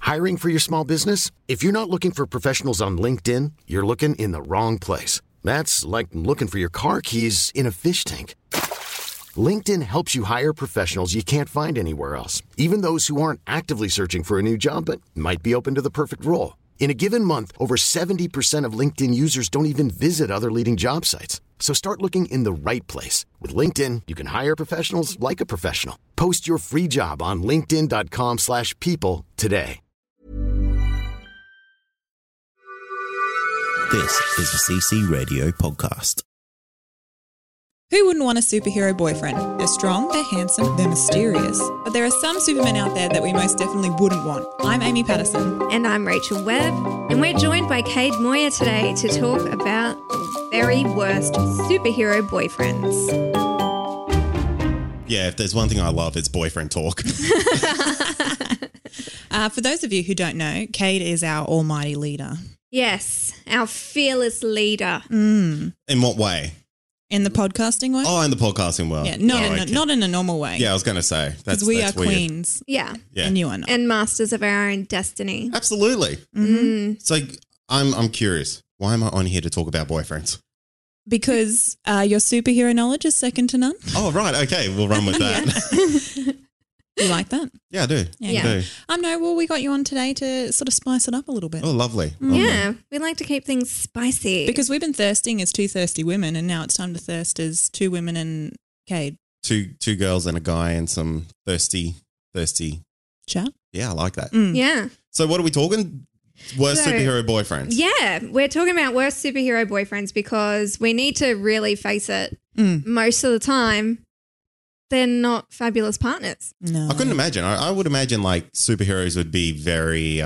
Hiring for your small business? If you're not looking for professionals on LinkedIn, you're looking in the wrong place. That's like looking for your car keys in a fish tank. LinkedIn helps you hire professionals you can't find anywhere else, even those who aren't actively searching for a new job but might be open to the perfect role. In a given month, over 70% of LinkedIn users don't even visit other leading job sites. So start looking in the right place. With LinkedIn, you can hire professionals like a professional. Post your free job on linkedin.com/people today. This is the CC Radio podcast. Who wouldn't want a superhero boyfriend? They're strong, they're handsome, they're mysterious. But there are some supermen out there that we most definitely wouldn't want. I'm Amy Patterson. And I'm Rachel Webb. And we're joined by Cade Moyer today to talk about the very worst superhero boyfriends. Yeah, if there's one thing I love, it's boyfriend talk. For those of you who don't know, Cade is our almighty leader. Yes, our fearless leader. In what way? In the podcasting way? Oh, in the podcasting world. Yeah, not in a normal way. Yeah, I was going to say. Because we are weird. queens. Yeah. And you are not. And masters of our own destiny. Absolutely. Mm-hmm. So I'm curious. Why am I on here to talk about boyfriends? Because your superhero knowledge is second to none. Oh, right. Okay, we'll run with that. You like that? Yeah, I do. Yeah. I do. No, well, we got you on today to sort of spice it up a little bit. Oh, lovely. Yeah, we like to keep things spicy. Because we've been thirsting as two thirsty women, and now it's time to thirst as two women and Cade. Two girls and a guy and some thirsty. Chat? Yeah, I like that. Yeah. So what are we talking? Worst superhero boyfriends. Yeah, we're talking about worst superhero boyfriends because we need to really face it. Most of the time, they're not fabulous partners. No. I couldn't imagine. I would imagine like superheroes would be very,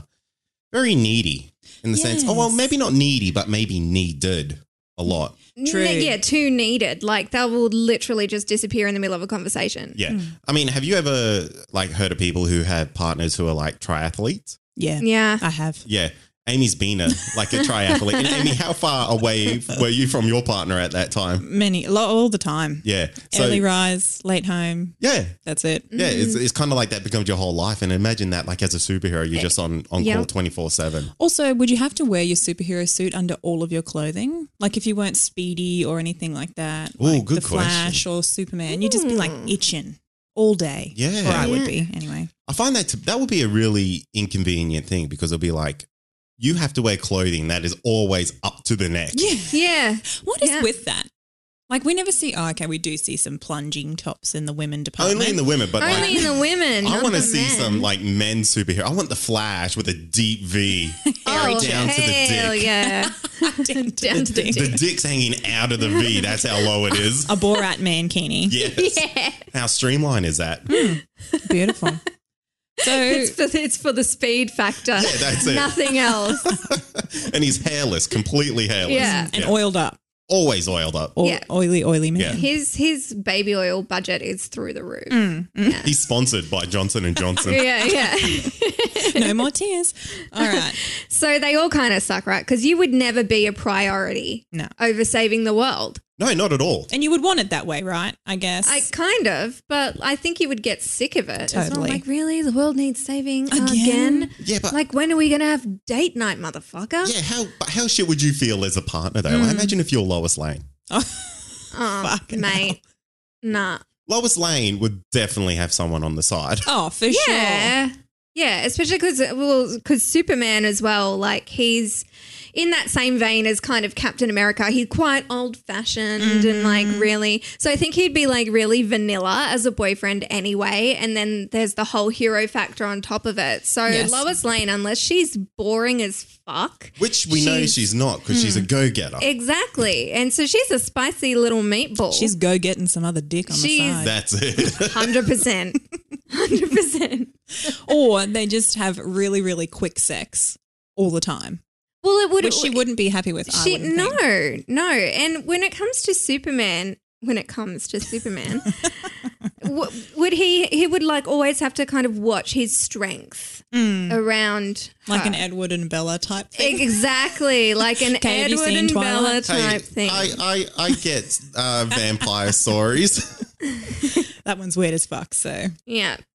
very needy in the sense. Oh, well, maybe not needy, but maybe needed a lot. True. Yeah, too needed. Like they will literally just disappear in the middle of a conversation. Yeah. I mean, have you ever like heard of people who have partners who are like triathletes? Yeah. Yeah. I have. Yeah. Amy's been a triathlete. And Amy, how far away were you from your partner at that time? All the time. Yeah. So, Early rise, late home. Yeah. That's it. Yeah. It's kind of like that becomes your whole life. And imagine that like as a superhero, you're just on call 24/7. Also, would you have to wear your superhero suit under all of your clothing? Like if you weren't Speedy or anything like that? Oh, like good the Flash question. or Superman, you'd just be like itching all day. Yeah. Or I would be anyway. I find that would be a really inconvenient thing because it'll be like, you have to wear clothing that is always up to the neck. Yeah. Yeah. What is with that? Like we never see, we do see some plunging tops in the women department. Only in the women, but Only in the women. I want to see some like men superhero. I want the Flash with a deep V down to the dick. Yeah. down to the dick. The dick's hanging out of the V. That's how low it is. A Borat mankini. Yes. Yeah. How streamlined is that? Beautiful. So It's for the speed factor. Yeah, that's it. Nothing else. And he's hairless, completely hairless. Yeah. and oiled up. Always oiled up. Yeah. Oily man. Yeah. His baby oil budget is through the roof. He's sponsored by Johnson & Johnson. Yeah. No more tears. All right. So they all kind of suck, right? Because you would never be a priority over saving the world. No, not at all. And you would want it that way, right? I guess. Kind of, but I think you would get sick of it. It's not Totally. like, really? The world needs saving again? Yeah, but Like, when are we going to have date night, motherfucker? yeah, how shit would you feel as a partner though? Like, imagine if you're Lois Lane. Oh, Fucking mate. Nah. Lois Lane would definitely have someone on the side. Oh, for sure. Yeah. Yeah, especially because Superman as well, like he's in that same vein as kind of Captain America. He's quite old-fashioned and like really – so I think he'd be like really vanilla as a boyfriend anyway, and then there's the whole hero factor on top of it. So Yes. Lois Lane, unless she's boring as fuck. Which we know she's not because she's a go-getter. Exactly. And so she's a spicy little meatball. She's go getting some other dick on the side. That's it. 100%. 100%. Or they just have really, really quick sex all the time. Well, it would. Which she wouldn't be happy with. I wouldn't think. No. And when it comes to Superman, would he would like always have to kind of watch his strength around Like her. an Edward and Bella type thing. Exactly, like an Okay, have you Edward seen and Twilight? Bella type thing. I get vampire stories. That one's weird as fuck, so. Yeah.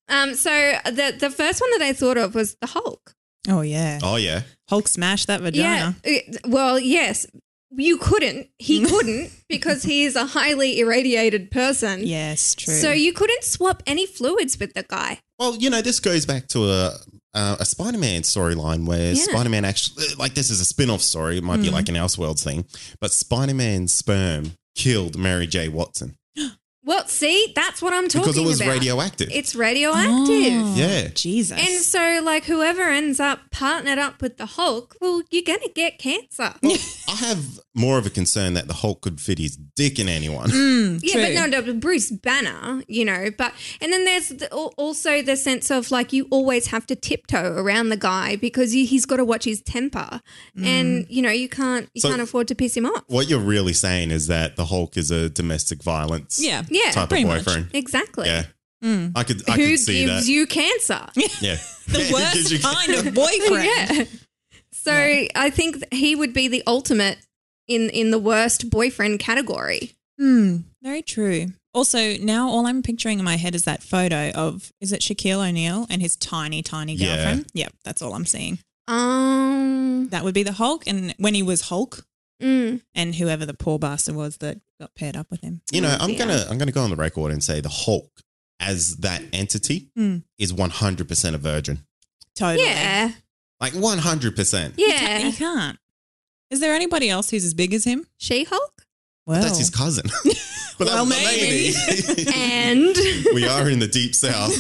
So the first one that I thought of was the Hulk. Oh, yeah. Oh, yeah. Hulk smashed that vagina. Well, yes. You couldn't. He couldn't because he is a highly irradiated person. Yes, true. So you couldn't swap any fluids with the guy. Well, this goes back to a Spider-Man storyline where Spider-Man actually, like, this is a spin-off story. It might be like an Elseworlds thing, but Spider-Man's sperm killed Mary J. Watson Well, see, that's what I'm talking about. because it was radioactive. It's radioactive. Oh, Yeah. Jesus. And so, like, whoever ends up partnered up with the Hulk, well, you're going to get cancer. I have more of a concern that the Hulk could fit his dick in anyone. Yeah, but no, Bruce Banner, but and then there's also the sense of like you always have to tiptoe around the guy because he's got to watch his temper, and you can't afford to piss him off. What you're really saying is that the Hulk is a domestic violence Yeah. type of pretty much. boyfriend. Exactly. Yeah. I could Who see gives that. you cancer? Yeah. The Yeah, worst 'cause you- kind of boyfriend. Yeah. So I think he would be the ultimate in the worst boyfriend category. Very true. Also, now all I'm picturing in my head is that photo of, is it Shaquille O'Neal and his tiny, tiny Yeah. girlfriend? Yep, that's all I'm seeing. Um. That would be the Hulk. And when he was Hulk mm. and whoever the poor bastard was that got paired up with him. I'm gonna go on the record and say the Hulk as that entity is 100% a virgin. Totally. Yeah. Like 100%. Yeah. You can't. Is there anybody else who's as big as him? She-Hulk? Well, That's his cousin. But Well, that was maybe. the lady. And We are in the deep south.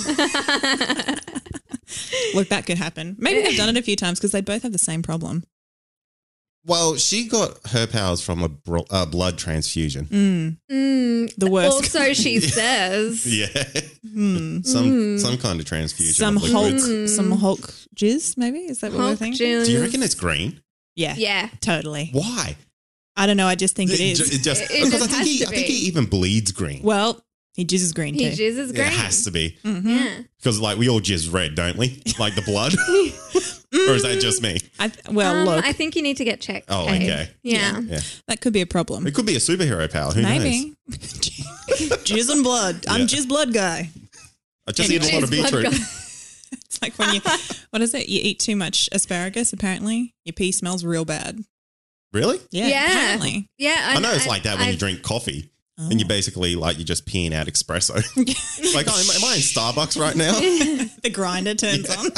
look, that could happen. Maybe they've done it a few times because they both have the same problem. Well, she got her powers from a blood transfusion. The worst. also she says. Yeah. Some kind of transfusion. Some of liquids. Hulk, some Hulk jizz, maybe? Is that what we're Hulk thinking? jizz. Do you reckon it's green? Yeah. Yeah. Totally. Why? I don't know. I just think it is. It just, It because just I think has to I think be. he even bleeds green. Well, he jizzes green He too. jizzes green. It has to be. Yeah. Because like we all jizz red, don't we? Like the blood? Or is that just me? Look, I think you need to get checked. Oh, Kate. okay. Yeah. Yeah. that could be a problem. It could be a superhero power. Who knows? Maybe. Jizz and blood. I'm Yeah. jizz blood guy. I just eat a lot of Jizz blood beetroot. guy. It's like when you, what is it? You eat too much asparagus, apparently. Your pee smells real bad. Really? Yeah. Yeah. Apparently. Yeah. I know it's like that when you I've- drink coffee. And you're basically like you're just peeing out espresso. Like, oh, am I in Starbucks right now? The grinder turns on.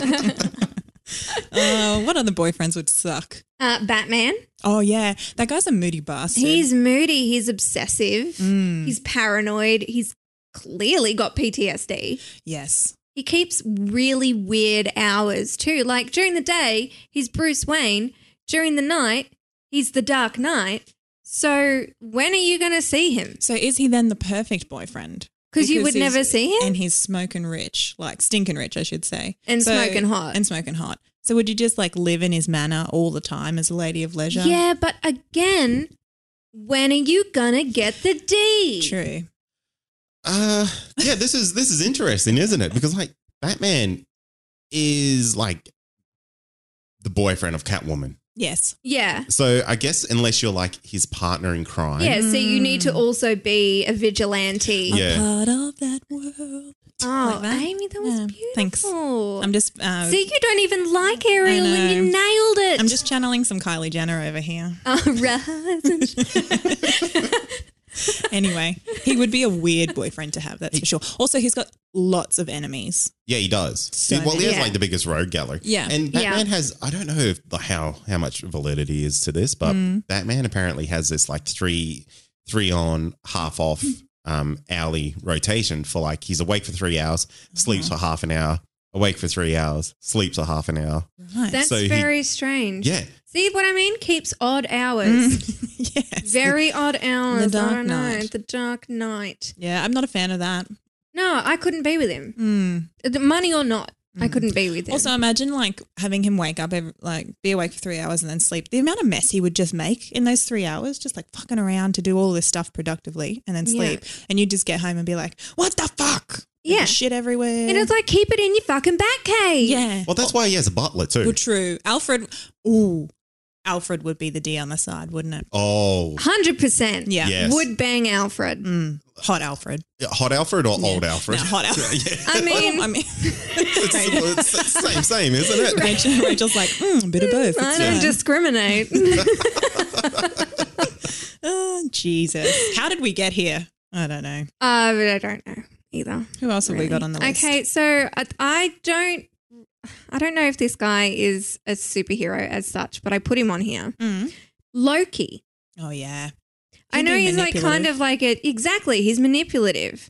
What other boyfriends would suck? Batman. Oh, yeah. That guy's a moody bastard. He's moody. He's obsessive. He's paranoid. He's clearly got PTSD. Yes. He keeps really weird hours too. Like during the day, he's Bruce Wayne. During the night, he's the Dark Knight. So when are you going to see him? So is he then the perfect boyfriend? Because you would he's- never see him? And he's smoking rich, like stinking rich, I should say. And smoking hot. And smoking hot. So would you just like live in his manor all the time as a lady of leisure? Yeah, but again, when are you going to get the D? True. Yeah, this is interesting, isn't it? Because like Batman is like the boyfriend of Catwoman. Yes. Yeah. So I guess unless you're like his partner in crime. Yeah, so you need to also be a vigilante. Yeah. Part of that world. Oh, Like that? Amy, that was Yeah. beautiful. Thanks. I'm just See, you don't even like Ariel I and you know. nailed it. I'm just channeling some Kylie Jenner over here. Rise and Anyway, he would be a weird boyfriend to have, that's for sure. Also, he's got lots of enemies. Yeah, he does. So Well, he has many. like the biggest rogue gallery. Yeah. And Batman Yeah. has, I don't know if how much validity is to this, but Batman apparently has this like three on, half off hourly rotation for like he's awake for 3 hours, sleeps for half an hour, awake for 3 hours, sleeps for half an hour. Right. That's So he- very strange. Yeah. See what I mean? Keeps odd hours. Yes. Very odd hours. Dark I don't know. Knight. The Dark Knight. Yeah, I'm not a fan of that. No, I couldn't be with him. The money or not, I couldn't be with him. Also, imagine like having him wake up, be awake for 3 hours and then sleep. The amount of mess he would just make in those 3 hours, just like fucking around to do all this stuff productively and then sleep. And you just get home and be like, what the fuck? Yeah. There's shit everywhere. and it's like, keep it in your fucking back cave. yeah. Well, that's why he has a butler too. Well, true. Alfred, ooh, Alfred would be the D on the side, wouldn't it? Oh, 100%. Yeah. Yes. Would bang Alfred. Hot Alfred. hot Alfred or old Alfred? No, hot Alfred. Yeah. I mean, It's same, isn't it? Rachel's like, a bit of both. I It's don't fine. discriminate. Oh, Jesus. How did we get here? I don't know. But I don't know either. Who else have we got on the list? Okay, so I don't know if this guy is a superhero as such, but I put him on here. Loki. Oh, yeah. I know he's like kind of like exactly. He's manipulative.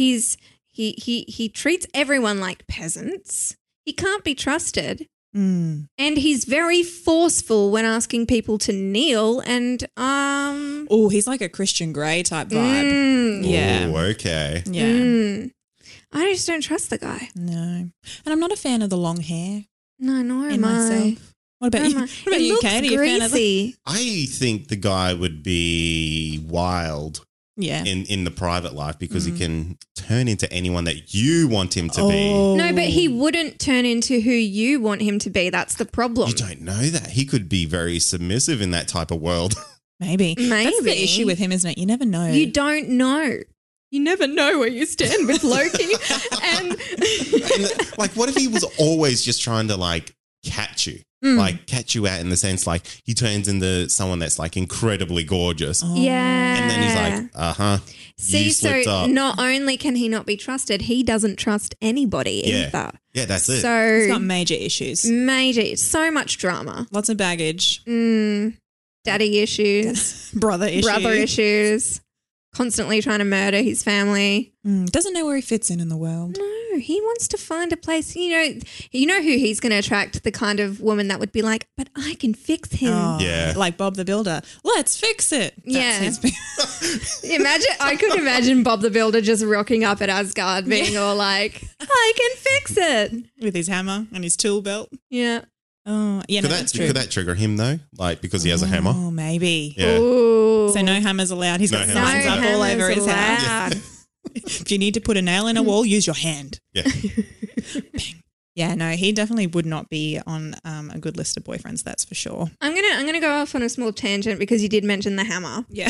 He treats everyone like peasants. He can't be trusted. And he's very forceful when asking people to kneel and Oh, he's like a Christian Grey type vibe. Yeah. Ooh, okay. Yeah. I just don't trust the guy. No. And I'm not a fan of the long hair No, nor in am I. myself. What about you? What about It you, looks Kate? Are you a fan of the- greasy. I think the guy would be wild Yeah. in the private life because he can turn into anyone that you want him to be. No, but he wouldn't turn into who you want him to be. That's the problem. You don't know that. He could be very submissive in that type of world. Maybe. That's the Maybe. issue with him, isn't it? You never know. You don't know. You never know where you stand with Loki. and And, like, what if he was always just trying to, like, catch you? Like, catch you out in the sense, like, he turns into someone that's, like, incredibly gorgeous. yeah. And then he's like, See, you so slipped up. not only can he not be trusted, he doesn't trust anybody either. Yeah, that's it. He's So got major issues. major, so much drama. Lots of baggage. Daddy issues, Brother issues. brother issues, constantly trying to murder his family. Doesn't know where he fits in the world. No, he wants to find a place. You know who he's going to attract? The kind of woman that would be like, but I can fix him. Oh, Yeah. Like Bob the Builder. Let's fix it. Yeah. His I could imagine Bob the Builder just rocking up at Asgard being all like, I can fix it. with his hammer and his tool belt. Yeah. Oh, yeah, no, that's true. Could that trigger him, though? Like, because he has a hammer? Oh, maybe. Yeah. Ooh. So no hammers allowed. He's got No signs hammers up all over hammers his house. allowed. If you need to put a nail in a wall, use your hand. Yeah. Bang. Yeah, no, he definitely would not be on a good list of boyfriends. That's for sure. I'm gonna go off on a small tangent because you did mention the hammer. Yeah.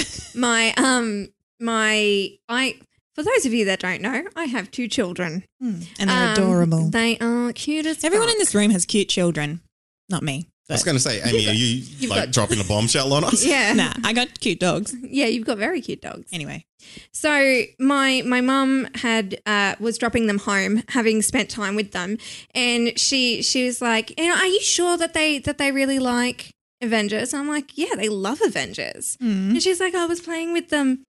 For those of you that don't know, I have 2 children. And they're adorable. They are cute as Everyone fuck. in this room has cute children. Not me. I was going to say, Amy, are you like got- dropping a bombshell on us? Yeah. Nah, I got cute dogs. Yeah, you've got very cute dogs. Anyway. So my mum was dropping them home, having spent time with them, and she was like, are you sure that they really like Avengers? And I'm like, yeah, they love Avengers. And she's like, I was playing with them.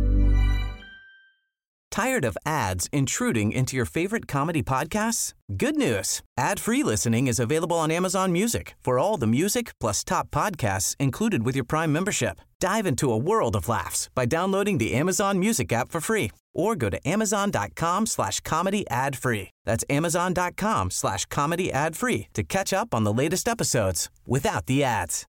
Tired of ads intruding into your favorite comedy podcasts? Good news. Ad-free listening is available on Amazon Music for all the music plus top podcasts included with your Prime membership. Dive into a world of laughs by downloading the Amazon Music app for free or go to amazon.com/comedy ad-free. That's amazon.com/comedy ad-free to catch up on the latest episodes without the ads.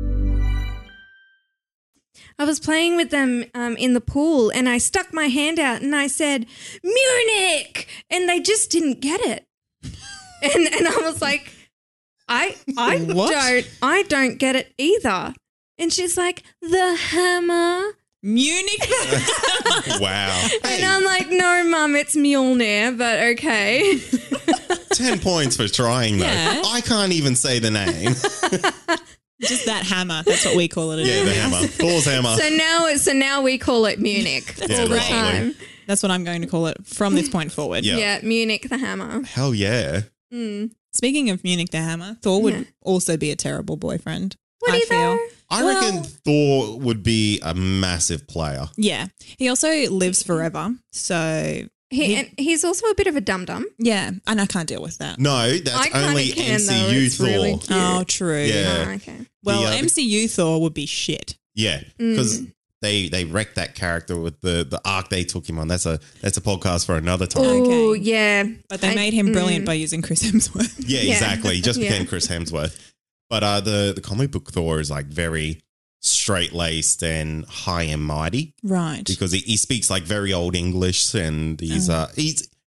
I was playing with them in the pool, and I stuck my hand out and I said, Munich! And they just didn't get it. And I was like, I don't get it either. And she's like, the hammer. Munich. Wow. And I'm like, no, Mum, it's Mjolnir, but okay. 10 points for trying, though. Yeah. I can't even say the name. Just that hammer. That's what we call it. Yeah, the hammer. Thor's hammer. So now we call it Munich all the lovely. time. That's what I'm going to call it from this point forward. Yeah. Yeah, Munich the hammer. Hell yeah. Speaking of Munich the Hammer, Thor would also be a terrible boyfriend. Would I he feel. though? I reckon Thor would be a massive player. Yeah. He also lives forever. So, And he's also a bit of a dum-dum. yeah. And I can't deal with that. No, I that's kinda only can, though. MCU It's Thor. really cute. Oh, true. Yeah. Oh, okay. Well, The, MCU Thor would be shit. Yeah, because they wrecked that character with the arc they took him on. That's a podcast for another time. Oh, Okay. yeah. But they made him brilliant by using Chris Hemsworth. Yeah, Yeah. exactly. He just Yeah. became Chris Hemsworth. But the comic book Thor is like very straight laced and high and mighty Right. because he speaks like very old English and he's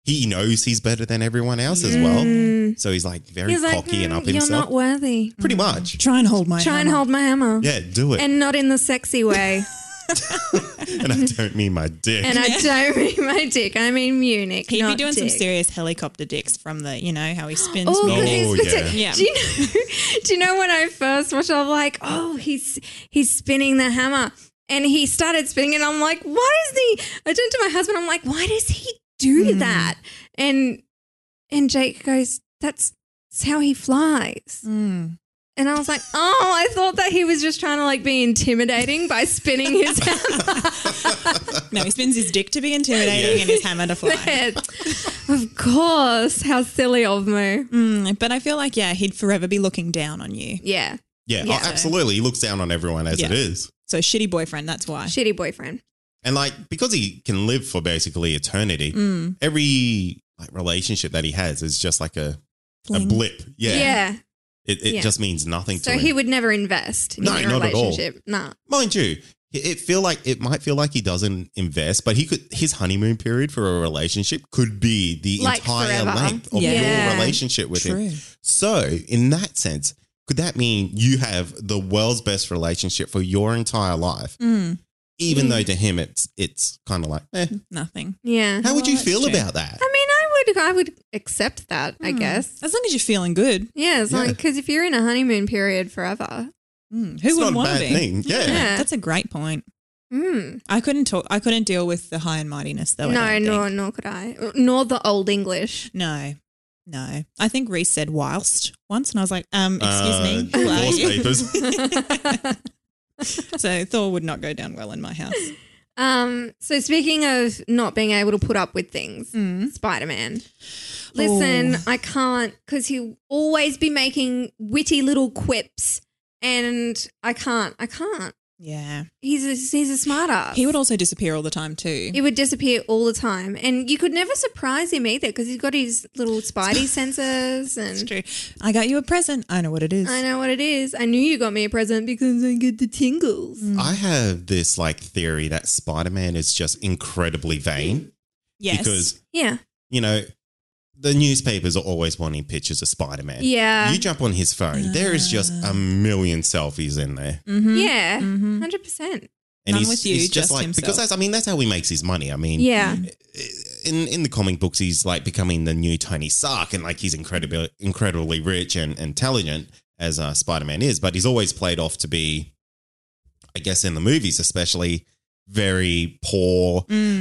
he knows he's better than everyone else as well. So he's like very He's like, cocky and up you're himself. not worthy. Pretty much. Try and hold my Try and hammer. hold my hammer. Yeah, do it. And not in the sexy way. And I don't mean my dick. And I don't mean my dick. I mean Munich. He'd be not doing some dick. serious helicopter dicks from the, you know, how he spins Oh, Munich. yeah. Yeah. Do you know when I first watched it, I'm like, oh, he's spinning the hammer. And he started spinning and I'm like, I turned to my husband, I'm like, why does he do that? And Jake goes, that's how he flies. And I was like, oh, I thought that he was just trying to like be intimidating by spinning his hammer. No, he spins his dick to be intimidating and his hammer to fly. Of course. How silly of me. But I feel like, yeah, he'd forever be looking down on you. Yeah. Yeah, Yeah. oh, absolutely. He looks down on everyone as Yeah. it is. So shitty boyfriend, that's why. Shitty boyfriend. And like, because he can live for basically eternity, every like relationship that he has is just like a Fling. blip. Yeah. Yeah. It Yeah. just means nothing So to him. he would never invest No, in a not at all. relationship. Nah. Mind you, it might feel like he doesn't invest, but his honeymoon period for a relationship could be the Like entire forever. length of Yeah. your relationship with True. him. So in that sense, could that mean you have the world's best relationship for your entire life? Even though to him it's kind of like, Nothing. Yeah. how would you that's feel true. about that? I mean, I would accept that, I guess. As long as you're feeling good. Yeah, it's Yeah. like, because if you're in a honeymoon period forever. Who It's would not a want to bad be? thing. Yeah. Yeah. That's a great point. Mm. I couldn't deal with the high and mightiness though. Nor could I. Nor the old English. No. I think Reese said whilst once and I was like, excuse me, who are divorce you? papers. So Thor would not go down well in my house. So speaking of not being able to put up with things, Spider-Man. Listen, I can't, because he'll always be making witty little quips and I can't. Yeah. He's a smart ass. He would also disappear all the time too. He would disappear all the time. And you could never surprise him either because he's got his little spidey sensors. It's And true. I got you a present. I know what it is. I know what it is. I knew you got me a present because I get the tingles. I have this like theory that Spider-Man is just incredibly vain Yes. because, Yeah. you know, the newspapers are always wanting pictures of Spider-Man. Yeah. You jump on his phone, there is just a million selfies in there. Yeah. 100%. And None with you, he's just like, himself. because that's how he makes his money. I mean, Yeah. in the comic books, he's like becoming the new Tony Stark and like he's incredibly rich and intelligent as Spider-Man is, but he's always played off to be, I guess in the movies especially, very poor.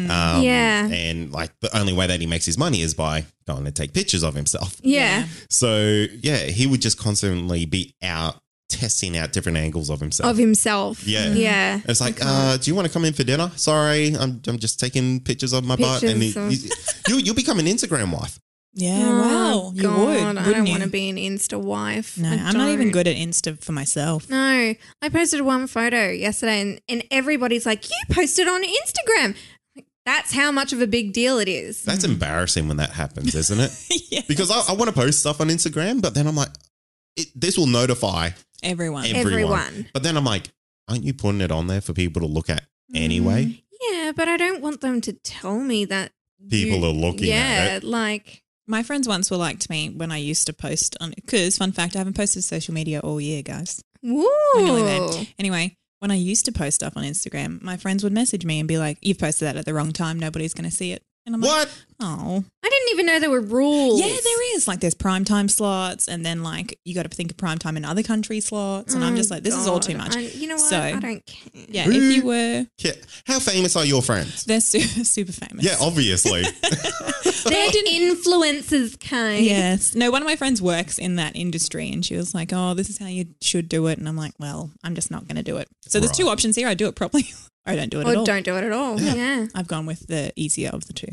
Yeah. And like the only way that he makes his money is by going to take pictures of himself. Yeah. So yeah, he would just constantly be out testing out different angles of himself. Of himself. Yeah. Yeah. It's like, do you want to come in for dinner? Sorry, I'm just taking pictures of my butt. And you'll become an Instagram wife. Yeah, Oh, wow. You God, would. I Wouldn't don't you? want to be an Insta wife. No, I I'm not even don't. good at Insta for myself. No, I posted one photo yesterday and everybody's like, you posted on Instagram. Like, that's how much of a big deal it is. That's embarrassing when that happens, isn't it? Yeah. Because I want to post stuff on Instagram, but then I'm like, this will notify Everyone. Everyone. But then I'm like, aren't you putting it on there for people to look at anyway? Yeah, but I don't want them to tell me that People are looking at it. like, My friends once were like to me when I used to post on, because fun fact, I haven't posted social media all year, guys. woo. We're nearly there. Anyway, when I used to post stuff on Instagram, my friends would message me and be like, you've posted that at the wrong time. Nobody's going to see it. And I'm What? like, oh. I didn't even know there were rules. Yeah, there is. Like there's prime time slots and then like you got to think of prime time in other country slots. And I'm just like, this is all too much. You know what? So, I don't care. yeah, if you were, Yeah. How famous are your friends? they're super famous. Yeah, obviously. They're influencers, Kate. Yes. No, one of my friends works in that industry and she was like, oh, this is how you should do it. And I'm like, well, I'm just not going to do it. So there's two Right. options here. I do it properly or I don't do it at Or all. don't do it at all. Yeah. I've gone with the easier of the two.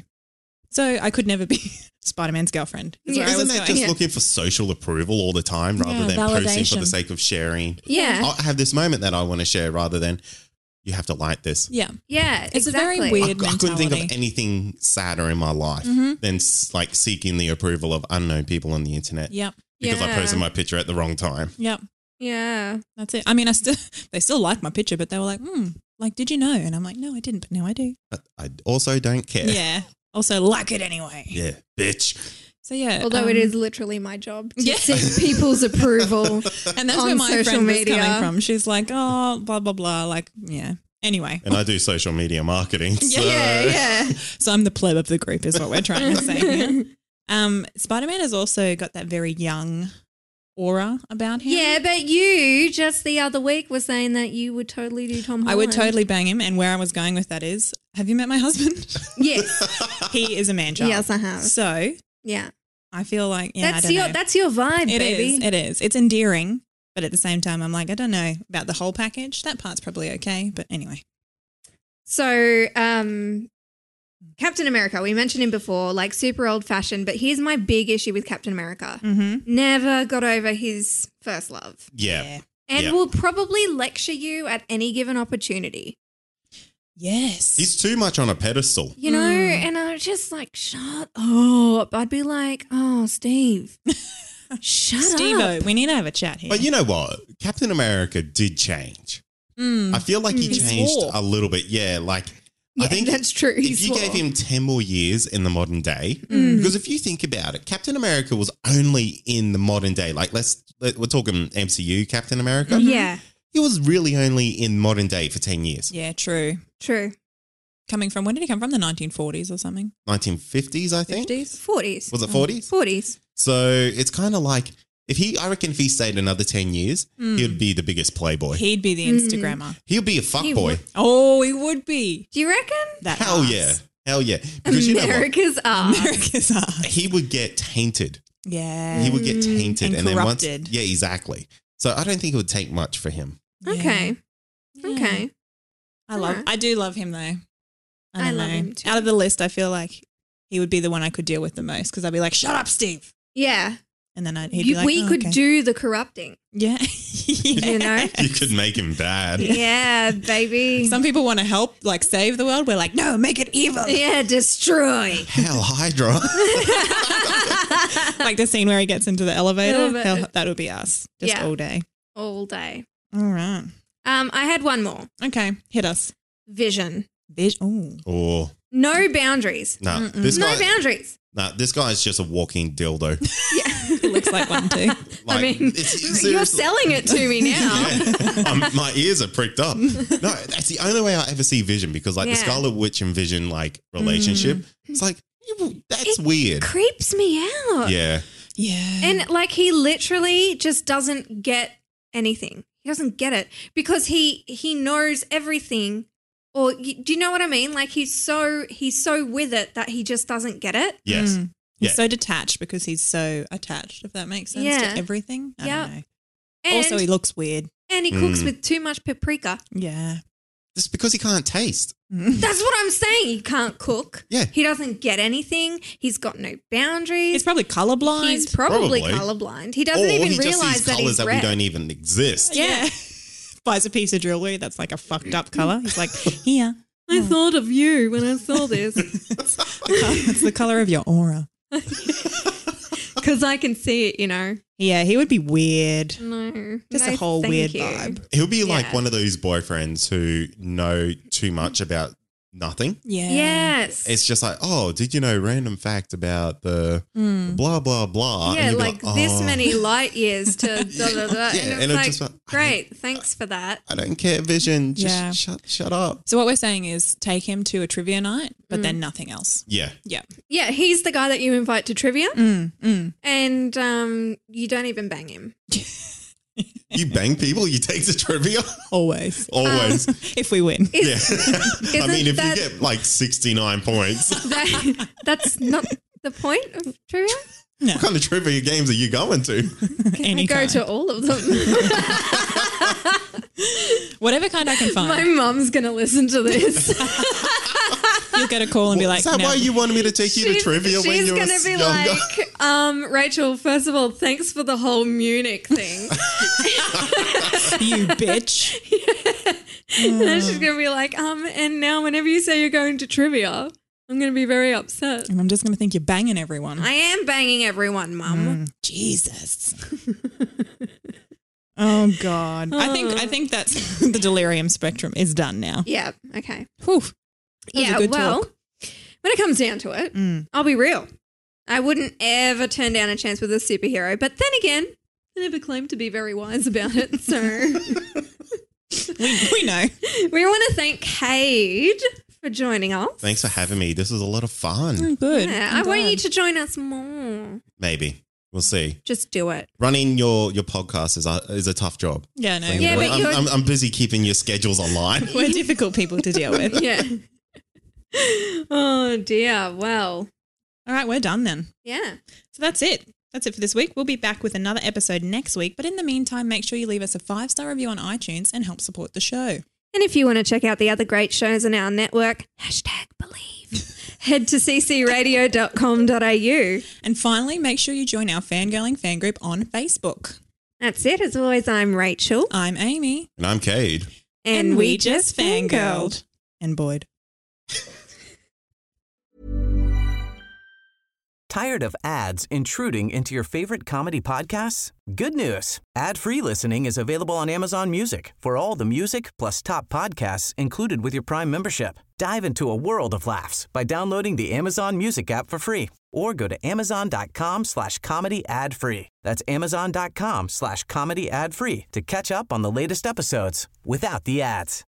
So I could never be Spider-Man's girlfriend. Is where I Isn't was that going. just Yeah. looking for social approval all the time rather Yeah, than posting for validation. the sake of sharing? Yeah. I have this moment that I want to share rather than you have to like this. Yeah. Yeah. It's exactly. a very I weird couldn't think of mentality. anything sadder in my life Mm-hmm. than like seeking the approval of unknown people on the internet Yep. because I Yeah. posted my picture at the wrong time. Yep. Yeah. That's it. I mean, they still like my picture, but they were like, like, did you know? And I'm like, no, I didn't, but now I do. But I also don't care. Yeah. Also, like it anyway. Yeah, bitch. So yeah. Although it is literally my job to Yeah. seek people's approval. and that's on where my social friend media. was coming from. She's like, oh, blah, blah, blah. Like, yeah. Anyway. And I do social media marketing. So. Yeah. So I'm the pleb of the group is what we're trying to say here. Spider-Man has also got that very young aura about him. Yeah, but you just the other week were saying that you would totally do Tom Holland. I would totally bang him. And where I was going with that is, have you met my husband? Yes. He is a man-child. Yes, I have. So Yeah. I feel like, yeah, That's I don't your know. that's your vibe, It baby. is. It is. It's endearing. But at the same time, I'm like, I don't know about the whole package. That part's probably okay. But anyway. So, Captain America, we mentioned him before, like super old fashioned, but here's my big issue with Captain America. Mm-hmm. Never got over his first love. Yeah. And Yeah. will probably lecture you at any given opportunity. Yes. He's too much on a pedestal. You know, and I was just like, shut up. I'd be like, oh, Steve, shut up. Steve-O, we need to have a chat here. But you know what? Captain America did change. Mm. I feel like he He changed swore. a little bit. Yeah, like Yeah, I think that's true. He If you swore. gave him 10 more years in the modern day, Mm. because if you think about it, Captain America was only in the modern day. Like we're talking MCU Captain America. Yeah, He was really only in modern day for 10 years. Yeah, true. true. Coming from, when did he come from? The 1940s or something? 1950s, I think. 50s? 40s. Was it 40s? 40s. So it's kind of like I reckon if he stayed another 10 years, he'd be the biggest playboy. He'd be the Instagrammer. He'll be a fuckboy. would. Oh, he would be. Do you reckon? That Hell ass. yeah. Hell yeah. Because you know what? America's ass. America's ass. He would get tainted. Yeah. He would get tainted. And then once. corrupted. Yeah, exactly. So I don't think it would take much for him. Okay. Yeah. Okay. Alright. I do love him though. I don't love know. him too. Out of the list, I feel like he would be the one I could deal with the most because I'd be like, shut up, Steve. Yeah. And then he'd be like, we oh, could okay. do the corrupting. Yeah. You know? You could make him bad. Yeah, baby. Some people want to help, like save the world. We're like, no, make it evil. Yeah, destroy. Hell, Hydra. Like the scene where he gets into the elevator. Elevator. Hell, that would be us just Yeah. all day. All day. All right. I had one more. Okay. Hit us. Vision. Oh. Or No boundaries. no, this No guy. boundaries. This guy's just a walking dildo. Yeah. Looks like one too. I mean, it's you're seriously- selling it to me now. Yeah. My ears are pricked up. No, that's the only way I ever see Vision because like the Yeah. Scarlet Witch and Vision like relationship, it's like that's weird. Creeps me out. Yeah, Yeah. And like he literally just doesn't get anything. He doesn't get it because he knows everything. Or do you know what I mean? Like he's so with it that he just doesn't get it. yes, He's yeah. so detached because he's so attached, if that makes sense, Yeah. to everything. I Yeah. don't know. And, Also, he looks weird. and he cooks with too much paprika. Yeah. just because he can't taste. That's what I'm saying. He can't cook. Yeah. He doesn't get anything. He's got no boundaries. He's probably colorblind. He's probably Probably. colorblind. He doesn't Or even he just realize sees that colors he's that red. we don't even exist. Yeah. Buys a piece of jewelry that's like a fucked up color. He's like, here. I thought of you when I saw this It's the color of your aura. because I can see it, you know. Yeah, he would be weird. No. Just No, a whole thank weird you. vibe. He'll be like Yeah. one of those boyfriends who know too much about nothing. Yeah. Yes. It's just like, oh, did you know random fact about the blah blah blah? Yeah, And you'll be like this oh, many light years to da da da. Yeah, and and it's it's like, just like, great, thanks for that. I don't care, Vision. Just Yeah. shut up. So what we're saying is take him to a trivia night, but then nothing else. Yeah. Yeah. Yeah, he's the guy that you invite to trivia, Mm. and you don't even bang him. You bang people, you take the trivia. Always. Always. If we win. Yeah. I mean, if that- you get like 69 points, That's not the point of trivia. No. what kind of trivia games are you going to? Any I go kind. to all of them. Whatever kind I can find. My mum's gonna listen to this. You'll get a call and be like, Is that no. why you wanted me to take you to trivia when she's you were gonna be younger? like, Rachel, first of all, thanks for the whole Munich thing. you bitch. And then she's gonna be like, and now whenever you say you're going to trivia, I'm gonna be very upset. And I'm just going to think you're banging everyone. I am banging everyone, Mum. Jesus. Oh God. I think that's the delirium spectrum is done now. Yeah. Okay. Whew. That was a Yeah. good Well, talk. When it comes down to it, I'll be real. I wouldn't ever turn down a chance with a superhero. But then again, I never claimed to be very wise about it. So We know. we want to thank Cade for joining us. Thanks for having me. This was a lot of fun. Good. Yeah, I'm I want glad. you to join us more. Maybe. We'll see. Just do it. Running your podcast is a tough job. Yeah, no. Yeah, but you're- I'm busy keeping your schedules online. We're difficult people to deal with. Yeah. Oh, dear. Well, All right, we're done then. yeah. So that's it. That's it for this week. We'll be back with another episode next week. But in the meantime, make sure you leave us a 5-star review on iTunes and help support the show. And if you want to check out the other great shows on our network, #believe, head to ccradio.com.au. And finally, make sure you join our Fangirling fan group on Facebook. That's it. As always, I'm Rachel. I'm Amy. And I'm Cade. And we just fangirled. And Boyd. Tired of ads intruding into your favorite comedy podcasts? Good news. Ad-free listening is available on Amazon Music for all the music plus top podcasts included with your Prime membership. Dive into a world of laughs by downloading the Amazon Music app for free or go to amazon.com/comedy ad-free. That's amazon.com/comedy ad-free to catch up on the latest episodes without the ads.